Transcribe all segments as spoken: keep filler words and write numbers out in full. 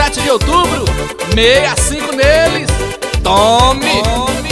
sete de outubro, sessenta e cinco neles. Tome! Tome.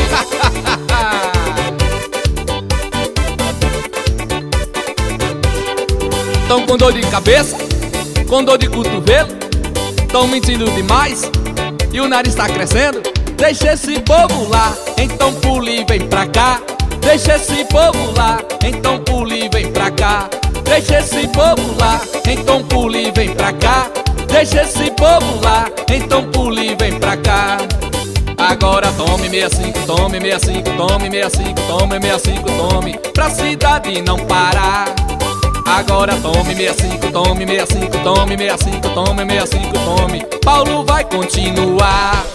Tão com dor de cabeça, com dor de cotovelo, tão mentindo demais e o nariz tá crescendo. Deixa esse povo lá, então pule e vem pra cá. Deixa esse povo lá, então pule e vem pra cá. Deixa esse povo lá, então pule e vem pra cá. Deixa esse povo lá, então pule e vem pra cá. Agora tome sessenta e cinco, tome sessenta e cinco, tome sessenta e cinco, tome sessenta e cinco, tome, pra cidade não parar. Agora tome sessenta e cinco, tome sessenta e cinco, tome sessenta e cinco, tome sessenta e cinco, tome, Paulo vai continuar.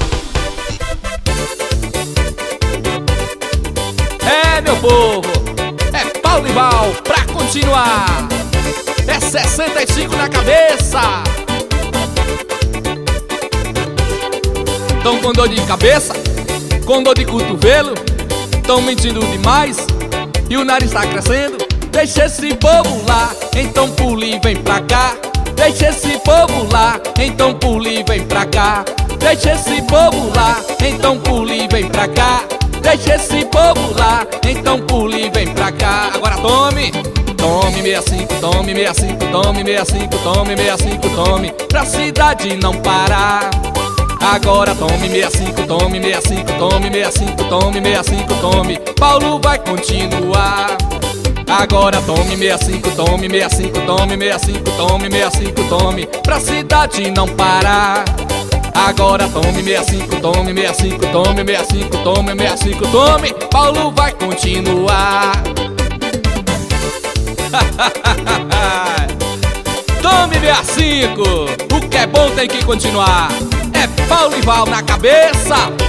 É, meu povo, é Paulo e Val pra continuar. É sessenta e cinco na cabeça. Tão com dor de cabeça, com dor de cotovelo, tão mentindo demais e o nariz tá crescendo. Deixa esse povo lá, então pule e vem pra cá. Deixa esse povo lá, então pule e vem pra cá. Deixa esse povo lá, então pule e vem pra cá. Deixa esse povo lá, então pule e vem pra cá. Agora tome, tome sessenta e cinco, tome sessenta e cinco, tome sessenta e cinco, tome sessenta e cinco, tome, pra cidade não parar. Agora tome sessenta e cinco, tome sessenta e cinco, tome sessenta e cinco, tome sessenta e cinco, tome, Paulo vai continuar. Agora tome sessenta e cinco, tome sessenta e cinco, tome sessenta e cinco, tome sessenta e cinco, tome, pra cidade não parar. Agora tome sessenta e cinco, tome sessenta e cinco, tome sessenta e cinco, tome sessenta e cinco, tome, Paulo vai continuar. Tome sessenta e cinco, o que é bom tem que continuar. É Paulo e Val na cabeça.